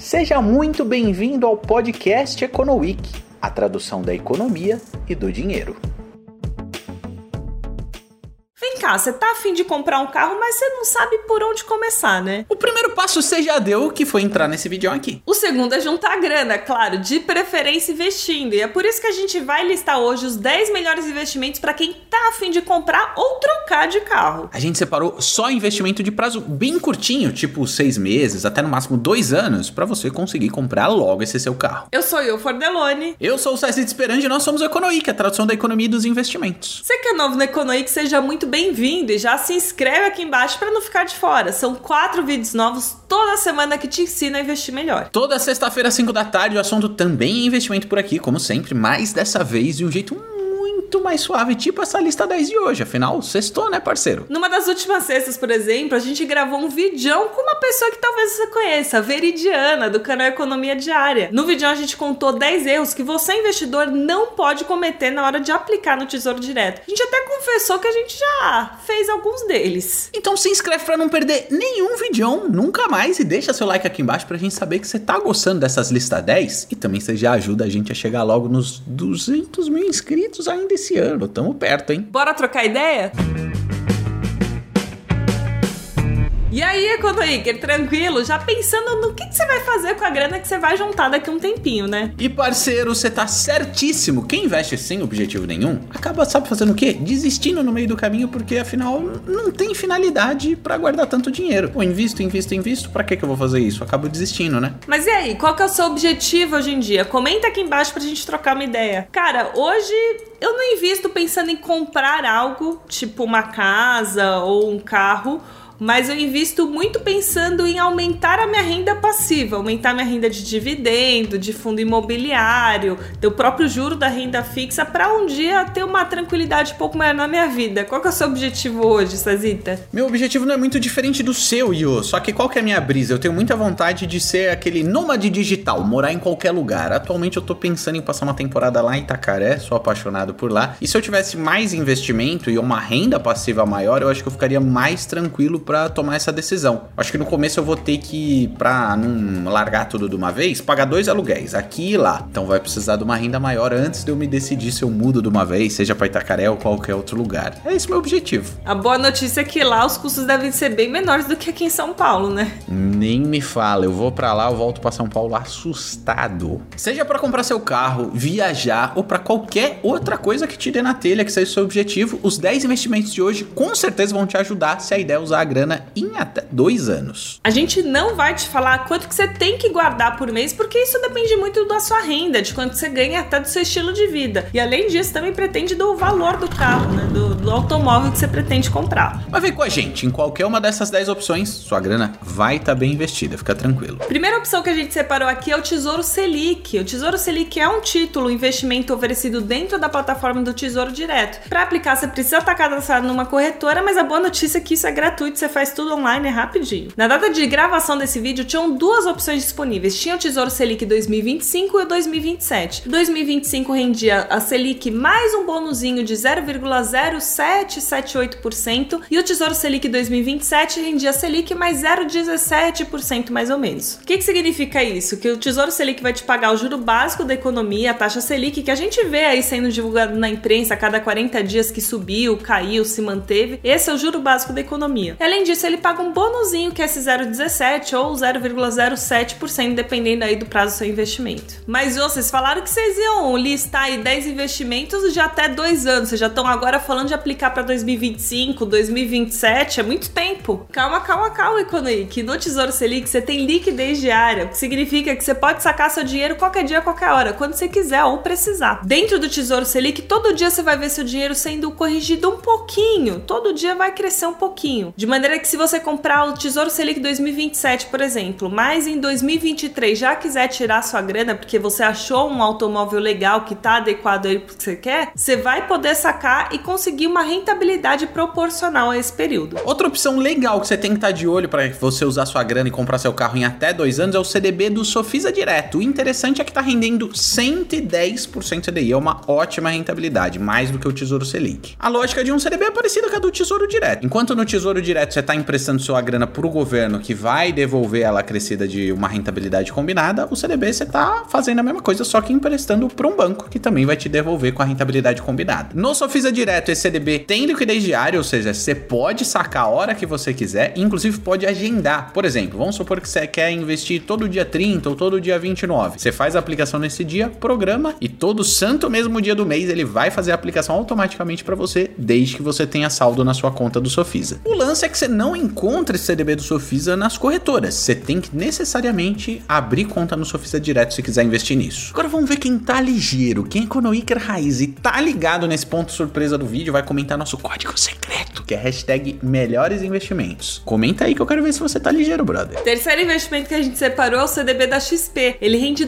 Seja muito bem-vindo ao podcast Econoweek, a tradução da economia e do dinheiro. Vem cá, você tá a fim de comprar um carro, mas você não sabe por onde começar, né? O primeiro passo você já deu, que foi entrar nesse vídeo aqui. O segundo é juntar grana, claro, de preferência investindo. E é por isso que a gente vai listar hoje os 10 melhores investimentos para quem tá a fim de comprar ou trocar de carro. A gente separou só investimento de prazo bem curtinho, tipo 6 meses, até no máximo 2 anos, para você conseguir comprar logo esse seu carro. Eu sou o Fordelone. Eu sou o César Esperandi e nós somos o Econoweek, a tradução da economia e dos investimentos. Você que é novo no Econoweek, seja muito bem-vindo e já se inscreve aqui embaixo para não ficar de fora. São 4 vídeos novos toda semana que te ensinam a investir melhor. Toda sexta-feira às 5 da tarde o assunto também é investimento por aqui, como sempre, mas dessa vez de um jeito muito mais suave, tipo essa lista 10 de hoje. Afinal, sextou, né, parceiro? Numa das últimas sextas, por exemplo, a gente gravou um videão com uma pessoa que talvez você conheça, a Veridiana, do canal Economia Diária. No videão a gente contou 10 erros que você, investidor, não pode cometer na hora de aplicar no Tesouro Direto. A gente até confessou que a gente já fez alguns deles. Então se inscreve pra não perder nenhum videão, nunca mais, e deixa seu like aqui embaixo pra gente saber que você tá gostando dessas listas 10 e também você já ajuda a gente a chegar logo nos 200 mil inscritos ainda esse ano. Tamo perto, hein? Bora trocar ideia? E aí, Econoweeker, tranquilo? Já pensando no que você vai fazer com a grana que você vai juntar daqui a um tempinho, né? E parceiro, você tá certíssimo. Quem investe sem objetivo nenhum, acaba, sabe, fazendo o quê? Desistindo no meio do caminho, porque afinal não tem finalidade pra guardar tanto dinheiro. Pô, invisto, pra que eu vou fazer isso? Acabo desistindo, né? Mas e aí, qual que é o seu objetivo hoje em dia? Comenta aqui embaixo pra gente trocar uma ideia. Cara, hoje eu não invisto pensando em comprar algo, tipo uma casa ou um carro, mas eu invisto muito pensando em aumentar a minha renda passiva, aumentar minha renda de dividendo, de fundo imobiliário, do próprio juro da renda fixa, para um dia ter uma tranquilidade um pouco maior na minha vida. Qual que é o seu objetivo hoje, Sazita? Meu objetivo não é muito diferente do seu, Io, só que qual que é a minha brisa? Eu tenho muita vontade de ser aquele nômade digital, morar em qualquer lugar. Atualmente eu tô pensando em passar uma temporada lá em Itacaré, sou apaixonado por lá, e se eu tivesse mais investimento e uma renda passiva maior, eu acho que eu ficaria mais tranquilo pra tomar essa decisão. Acho que no começo eu vou ter que, pra não largar tudo de uma vez, pagar 2 aluguéis, aqui e lá. Então vai precisar de uma renda maior antes de eu me decidir se eu mudo de uma vez, seja pra Itacaré ou qualquer outro lugar. É esse o meu objetivo. A boa notícia é que lá os custos devem ser bem menores do que aqui em São Paulo, né? Nem me fala, eu vou pra lá, eu volto pra São Paulo assustado. Seja pra comprar seu carro, viajar ou pra qualquer outra coisa que te dê na telha, que seja o seu objetivo, os 10 investimentos de hoje com certeza vão te ajudar se a ideia é usar a grana em até 2 anos. A gente não vai te falar quanto que você tem que guardar por mês, porque isso depende muito da sua renda, de quanto você ganha, até do seu estilo de vida. E além disso, também pretende do valor do carro, né? Do automóvel que você pretende comprar. Mas vem com a gente, em qualquer uma dessas 10 opções, sua grana vai estar bem investida, fica tranquilo. Primeira opção que a gente separou aqui é o Tesouro Selic. O Tesouro Selic é um título, investimento oferecido dentro da plataforma do Tesouro Direto. Para aplicar, você precisa estar cadastrado numa corretora, mas a boa notícia é que isso é gratuito, você faz tudo online, é rapidinho. Na data de gravação desse vídeo, tinham 2 opções disponíveis. Tinha o Tesouro Selic 2025 e o 2027. 2025 rendia a Selic mais um bonuzinho de 0,0778% e o Tesouro Selic 2027 rendia a Selic mais 0,17% mais ou menos. O que significa isso? Que o Tesouro Selic vai te pagar o juro básico da economia, a taxa Selic, que a gente vê aí sendo divulgado na imprensa a cada 40 dias que subiu, caiu, se manteve. Esse é o juro básico da economia. E, além disso, ele paga um bonuzinho que é esse 0,17 ou 0,07%, dependendo aí do prazo do seu investimento. Mas vocês falaram que vocês iam listar aí 10 investimentos de até 2 anos. Vocês já estão agora falando de aplicar para 2025, 2027, é muito tempo. Calma, Econoweek. No Tesouro Selic você tem liquidez diária, o que significa que você pode sacar seu dinheiro qualquer dia, qualquer hora, quando você quiser ou precisar. Dentro do Tesouro Selic, todo dia você vai ver seu dinheiro sendo corrigido um pouquinho. Todo dia vai crescer um pouquinho. De maneira que se você comprar o Tesouro Selic 2027, por exemplo, mas em 2023 já quiser tirar sua grana porque você achou um automóvel legal que tá adequado aí pro que você quer, você vai poder sacar e conseguir uma rentabilidade proporcional a esse período. Outra opção legal que você tem que estar de olho para você usar sua grana e comprar seu carro em até 2 anos é o CDB do Sofisa Direto. O interessante é que tá rendendo 110% CDI, é uma ótima rentabilidade, mais do que o Tesouro Selic. A lógica de um CDB é parecida com a do Tesouro Direto. Enquanto no Tesouro Direto Direto, você está emprestando sua grana pro governo, que vai devolver ela acrescida de uma rentabilidade combinada. O CDB você está fazendo a mesma coisa, só que emprestando para um banco, que também vai te devolver com a rentabilidade combinada. No Sofisa Direto, esse CDB tem liquidez diária, ou seja, você pode sacar a hora que você quiser, inclusive pode agendar. Por exemplo, vamos supor que você quer investir todo dia 30 ou todo dia 29. Você faz a aplicação nesse dia, programa, e todo santo mesmo dia do mês ele vai fazer a aplicação automaticamente para você, desde que você tenha saldo na sua conta do Sofisa. O lance é que você não encontra esse CDB do Sofisa nas corretoras. Você tem que necessariamente abrir conta no Sofisa Direto se quiser investir nisso. Agora vamos ver quem tá ligeiro, quem é Econoiker Raiz e tá ligado nesse ponto surpresa do vídeo, vai comentar nosso código secreto, que é hashtag melhores investimentos. Comenta aí que eu quero ver se você tá ligeiro, brother. Terceiro investimento que a gente separou é o CDB da XP. Ele rende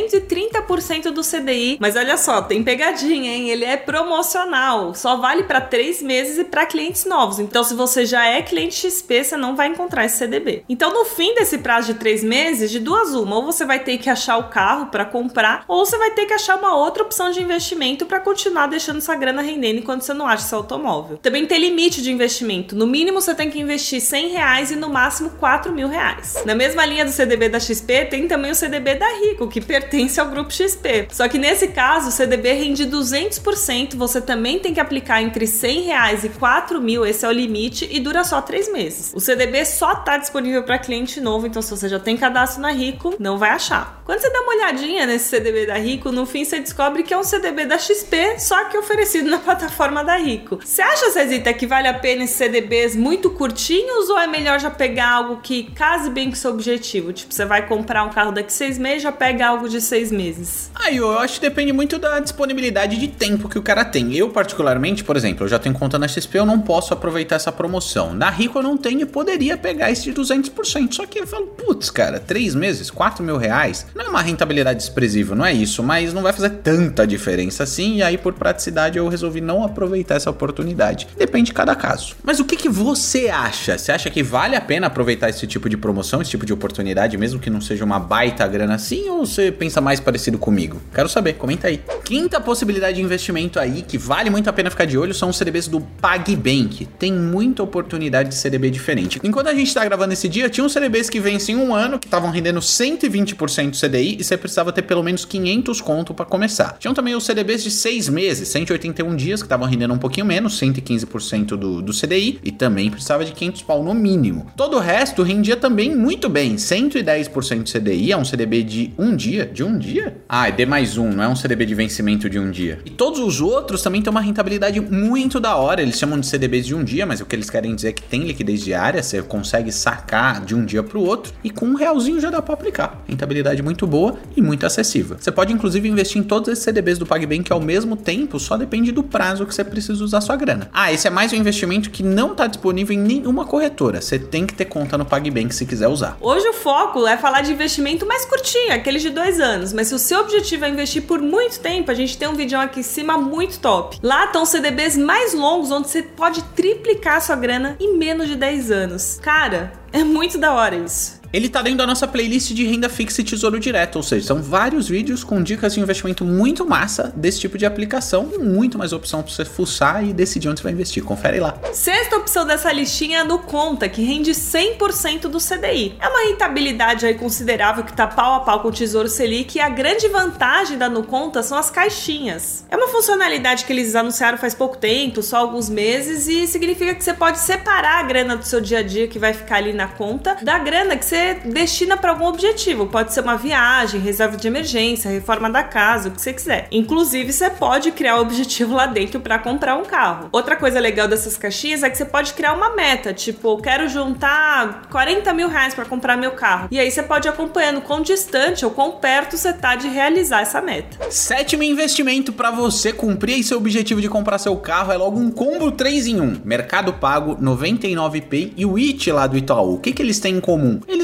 230% do CDI, mas olha só, tem pegadinha, hein? Ele é promocional, só vale para 3 meses e para clientes novos. Então, se você já é cliente XP, você não vai encontrar esse CDB. Então, no fim desse prazo de 3 meses, de duas uma, ou você vai ter que achar o carro para comprar, ou você vai ter que achar uma outra opção de investimento para continuar deixando essa grana rendendo enquanto você não acha seu automóvel. Também tem limite de investimento. No mínimo, você tem que investir R$100 e no máximo R$4.000. Na mesma linha do CDB da XP, tem também o CDB da Rico, que pertence ao grupo XP. Só que nesse caso, o CDB rende 200%, você também tem que aplicar entre R$100 e R$4.000, esse é o limite, e dura só 3 meses. O CDB só está disponível para cliente novo, então se você já tem cadastro na Rico, não vai achar. Quando você dá uma olhadinha nesse CDB da Rico, no fim você descobre que é um CDB da XP, só que oferecido na plataforma da Rico. Você acha, Cezita, que vale a pena esses CDBs muito curtinhos ou é melhor já pegar algo que case bem com o seu objetivo? Tipo, você vai comprar um carro daqui 6 meses, já pega algo de 6 meses. Eu acho que depende muito da disponibilidade de tempo que o cara tem. Eu, particularmente, por exemplo, eu já tenho conta na XP, eu não posso aproveitar essa promoção. Na Rico eu não tenho e poderia pegar esse de 200%. Só que eu falo, putz, cara, 3 meses, R$4.000, não é uma rentabilidade desprezível, não é isso, mas não vai fazer tanta diferença assim, e aí por praticidade eu resolvi não aproveitar essa oportunidade. Depende de cada caso. Mas o que você acha? Você acha que vale a pena aproveitar esse tipo de promoção, esse tipo de oportunidade, mesmo que não seja uma baita grana assim, ou você pensa mais parecido comigo? Quero saber, comenta aí. Quinta possibilidade de investimento aí, que vale muito a pena ficar de olho, são os CDBs do PagBank. Tem muita oportunidade de CDB diferente. Enquanto a gente tá gravando esse dia, tinha uns CDBs que vencem um ano, que estavam rendendo 120% do CDI, e você precisava ter pelo menos 500 conto para começar. Tinham também os CDBs de 6 meses, 181 dias, que estavam rendendo um pouquinho menos, 115% do CDI, e também precisava de 500 pau no mínimo. Todo o resto rendia também muito bem, 110% do CDI, é um CDB de um dia. De um dia? Ah, é D+1, não é um CDB de vencimento de um dia. E todos os outros também têm uma rentabilidade muito da hora, eles chamam de CDBs de um dia, mas o que eles querem dizer é que tem liquidez diária, você consegue sacar de um dia para o outro, e com R$1 já dá para aplicar. Rentabilidade muito boa e muito acessível. Você pode inclusive investir em todos esses CDBs do PagBank ao mesmo tempo, só depende do prazo que você precisa usar sua grana. Esse é mais um investimento que não está disponível em nenhuma corretora. Você tem que ter conta no PagBank se quiser usar. Hoje o foco é falar de investimento mais curtinho, aqueles de 2 anos, mas se o seu objetivo é investir por muito tempo, a gente tem um vídeo aqui em cima muito top. Lá estão os CDBs mais longos, onde você pode triplicar sua grana em menos de 10 anos. Cara, é muito da hora isso. Ele tá dentro da nossa playlist de renda fixa e tesouro direto, ou seja, são vários vídeos com dicas de investimento muito massa desse tipo de aplicação e muito mais opção pra você fuçar e decidir onde você vai investir. Confere lá. Sexta opção dessa listinha é a Nuconta, que rende 100% do CDI. É uma rentabilidade aí considerável que tá pau a pau com o Tesouro Selic, e a grande vantagem da Nuconta são as caixinhas. É uma funcionalidade que eles anunciaram faz pouco tempo, só alguns meses, e significa que você pode separar a grana do seu dia a dia que vai ficar ali na conta da grana que você destina para algum objetivo. Pode ser uma viagem, reserva de emergência, reforma da casa, o que você quiser. Inclusive, você pode criar um objetivo lá dentro para comprar um carro. Outra coisa legal dessas caixinhas é que você pode criar uma meta, tipo, eu quero juntar R$40.000 para comprar meu carro. E aí você pode ir acompanhando quão distante ou quão perto você tá de realizar essa meta. Sétimo investimento para você cumprir aí seu objetivo de comprar seu carro é logo um combo 3 em 1. Mercado Pago, 99Pay e o IT lá do Itaú. O que eles têm em comum? Eles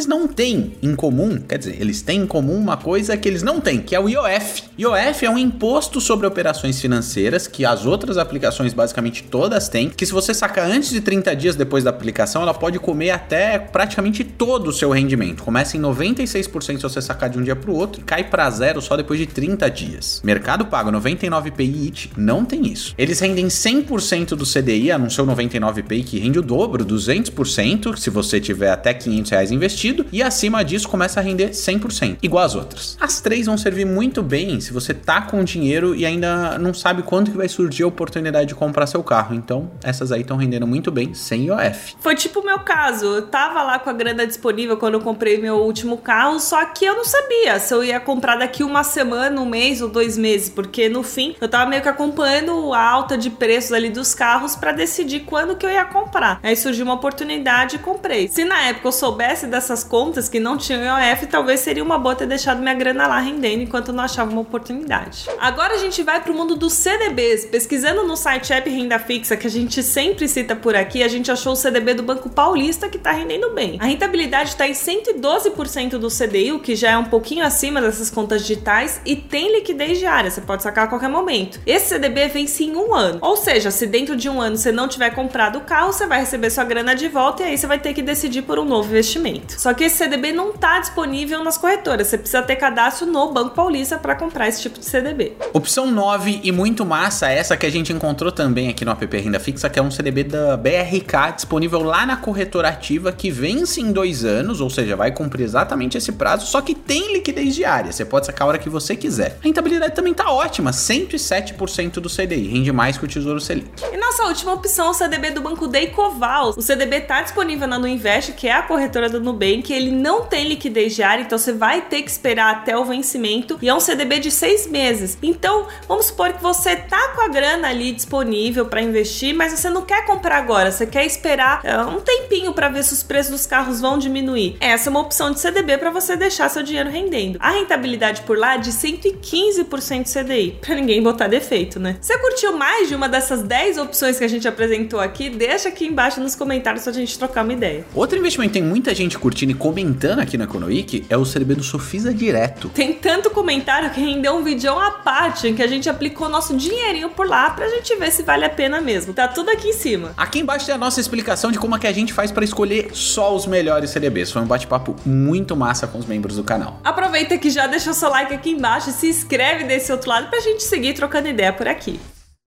eles não têm em comum, quer dizer, eles têm em comum uma coisa que eles não têm, que é o IOF. IOF é um imposto sobre operações financeiras que as outras aplicações basicamente todas têm, que se você sacar antes de 30 dias depois da aplicação, ela pode comer até praticamente todo o seu rendimento. Começa em 96% se você sacar de um dia pro outro e cai pra zero só depois de 30 dias. Mercado Pago, 99PI IT, não tem isso. Eles rendem 100% do CDI, a não ser o 99PI que rende o dobro, 200%, se você tiver até R$500 investido, e acima disso começa a render 100%, igual as outras. As três vão servir muito bem se você tá com dinheiro e ainda não sabe quando que vai surgir a oportunidade de comprar seu carro. Então, essas aí estão rendendo muito bem sem IOF. Foi tipo o meu caso, eu tava lá com a grana disponível quando eu comprei meu último carro, só que eu não sabia se eu ia comprar daqui uma semana, um mês ou 2 meses, porque no fim eu tava meio que acompanhando a alta de preços ali dos carros pra decidir quando que eu ia comprar. Aí surgiu uma oportunidade e comprei. Se na época eu soubesse dessas contas que não tinham IOF, talvez seria uma boa ter deixado minha grana lá rendendo enquanto eu não achava uma oportunidade. Agora a gente vai pro mundo dos CDBs. Pesquisando no site App Renda Fixa, que a gente sempre cita por aqui, a gente achou o CDB do Banco Paulista que tá rendendo bem. A rentabilidade tá em 112% do CDI, o que já é um pouquinho acima dessas contas digitais, e tem liquidez diária, você pode sacar a qualquer momento. Esse CDB vence em 1 ano, ou seja, se dentro de 1 ano você não tiver comprado o carro, você vai receber sua grana de volta e aí você vai ter que decidir por um novo investimento. Só que esse CDB não tá disponível nas corretoras, você precisa ter cadastro no Banco Paulista para comprar esse tipo de CDB. Opção 9 e muito massa, essa que a gente encontrou também aqui no app Renda Fixa, que é um CDB da BRK, disponível lá na corretora ativa, que vence em 2 anos, ou seja, vai cumprir exatamente esse prazo, só que tem liquidez diária, você pode sacar a hora que você quiser. A rentabilidade também tá ótima, 107% do CDI, rende mais que o Tesouro Selic. E nossa última opção, o CDB do Banco Daycoval. O CDB tá disponível na Nuinvest, que é a corretora do Nubank, ele não tem liquidez diária, então você vai ter que esperar até o vencimento, e é um CDB de 6 meses. Então, vamos supor que você tá com a grana ali disponível para investir, mas você não quer comprar agora, você quer esperar um tempinho para ver se os preços dos carros vão diminuir. Essa é uma opção de CDB para você deixar seu dinheiro rendendo. A rentabilidade por lá é de 115% CDI, para ninguém botar defeito, né? Você curtiu mais de uma dessas 10 opções que a gente apresentou aqui? Deixa aqui embaixo nos comentários pra gente trocar uma ideia. Outro investimento que tem muita gente curtindo e comentando aqui no Economic é o CDB do Sofisa Direto. Tem tanto comentário que rendeu um vídeo à parte em que a gente aplicou nosso dinheirinho por lá pra gente ver se vale a pena mesmo. Tá tudo aqui em cima. Aqui embaixo tem a nossa explicação de como é que a gente faz pra escolher só os melhores CDBs. Foi um bate-papo muito massa com os membros do canal. Aproveita que já deixou seu like aqui embaixo e se inscreve desse outro lado pra gente seguir trocando ideia por aqui.